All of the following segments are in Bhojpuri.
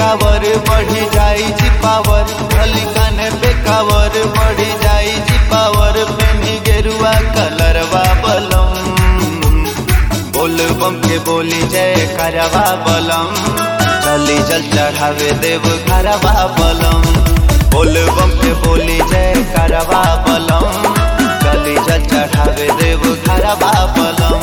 कावर बढ़ी जाई जी पावर, भली काने पे कावर बढ़ी जाई जी पावर, पेनी गेरुआ कलरवा बलम, बोल बम के बोली जय करवा बलम, चली जल चढ़ावे देव घरवा बलम, बोल बम के बोली जय करवा बलम, चली जल चढ़ावे देव घरवा बलम।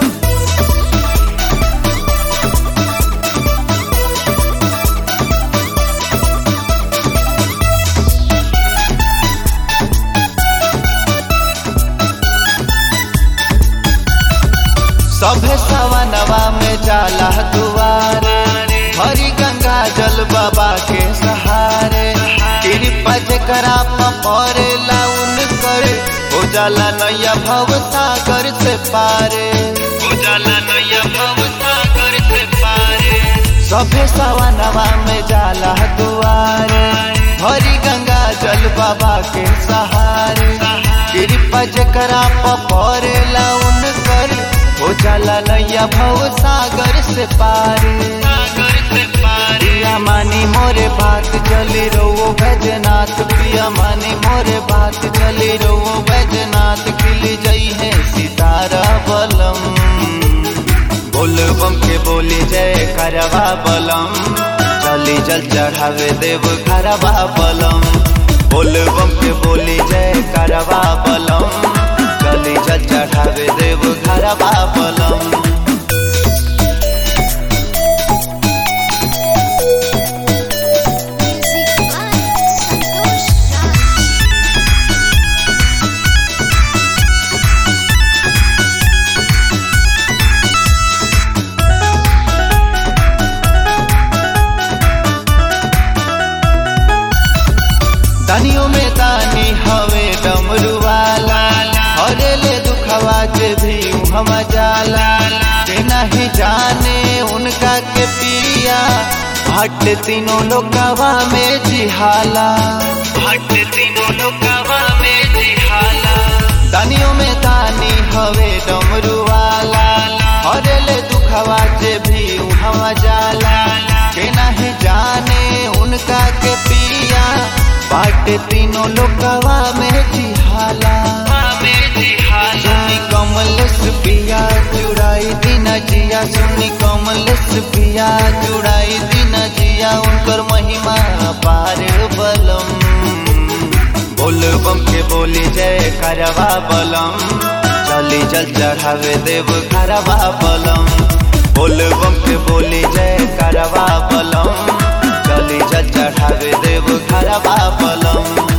सभे सवनवा में जाला दुआरे, हरी गंगा जल बाबा के सहारे, कृपा जकरा परे लाउन करे, हो जाला नैया भव सागर से पारे, हो जाला नैया भव सागर से पारे। सभे सवनवा में जाला दुआरे, हरी गंगा जल बाबा के सहारे, कृपा जकरा परे लाउन करे, हो जाला नैया भव सागर से पारे, सागर से पारे। पिया मानी मोरे बात चली रहो बैजनाथ, पिया मानी मोरे बात चली रहो बैजनाथ, खिली जई है सितारा बलम, बोल बम के बोली जय करवा बलम, चली जल चढ़ावे देव घरवा बलम, बोल बम के बोली जय करवा बलम, चली जल चढ़ावे देव घरवा बलम। दानियों में दानी हवे डमरू वाला, हरेले दुखवा के भी हम जाला, के नहीं जाने उनका के पिया, हट तीनों लोकवा में जिहाला, हट तीनों लोकवा में जिहाला। दानियों में दानी हवे डमरू वाला, हरेले दुखवा के भी हम जाला, के नहीं जाने उनका के पिया, बाट तीनों लोकवा में जिहाला, सुनी कमलेश पिया जुड़ाई दिन जिया, सुनी कमलेश पिया जुड़ाई दिन जिया, उनकर महिमा पार बलम, बोल बम के बोली जय करवा बलम, चली जल चढ़ावे देव घरवा बलम, बोल बम के बोली जय करवा बलम, चली जल चढ़ावे देव घरवा बलम।